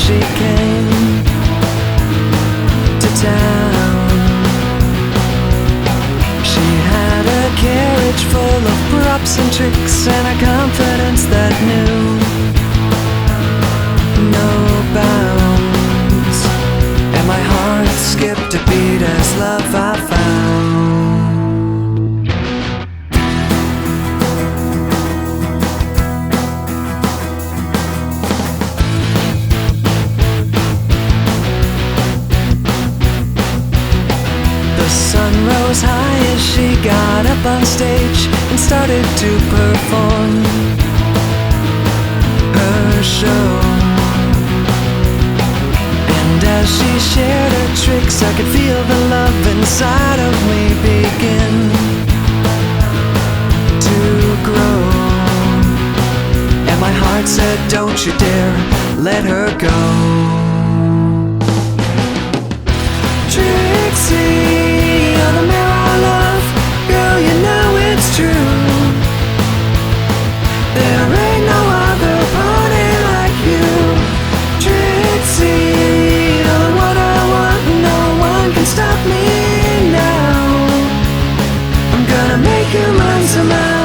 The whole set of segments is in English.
she came to town. She had a carriage full of props and tricks, and a confidence that knew no bounds. And my heart skipped a beat as love I found. The sun rose high as she got up on stage and started to perform her show. And as she shared her tricks, I could feel the love inside of me begin to grow. And my heart said, don't you dare let her go. Trixie, you're the mirror I love. Girl, you know it's true. There ain't no other pony like you. Trixie, you're what I want. No one can stop me now. I'm gonna make you mine somehow.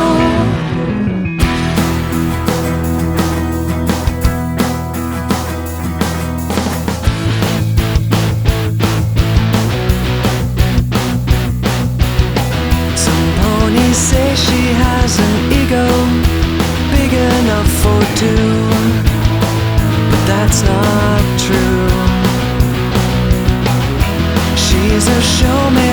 Say she has an ego big enough for two, but that's not true. She's a showman